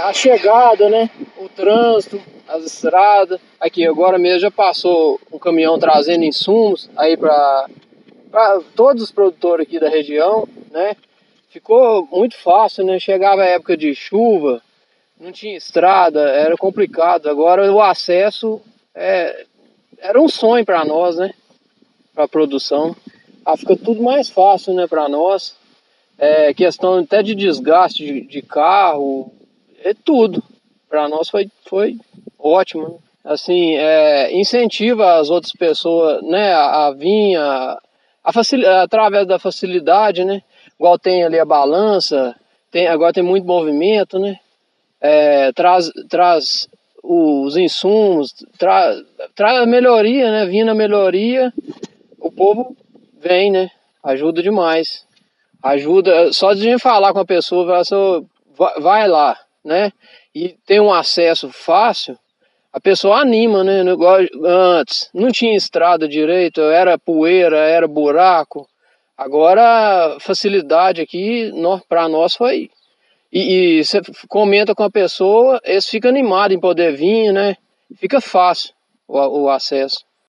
a chegada, né? O trânsito, as estradas. Aqui agora mesmo já passou um caminhão trazendo insumos aí para todos os produtores aqui da região, né? Ficou muito fácil, né? Chegava a época de chuva, não tinha estrada, era complicado. Agora o acesso era um sonho para nós, né? Para a produção. Fica tudo mais fácil, né, para nós. Questão até de desgaste de carro, tudo. Para nós foi ótimo, né? Assim, incentiva as outras pessoas, né, a vir através da facilidade, né? Igual tem ali a balança, agora tem muito movimento, né? Traz os insumos, traz a melhoria, né? Vindo a melhoria, o povo vem, né? Ajuda demais. Ajuda, só de a gente falar com a pessoa, vai lá, né? E tem um acesso fácil, a pessoa anima, né? Antes não tinha estrada direito, era poeira, era buraco. Agora a facilidade aqui para nós foi. E você comenta com a pessoa, eles ficam animados em poder vir, né? Fica fácil o acesso.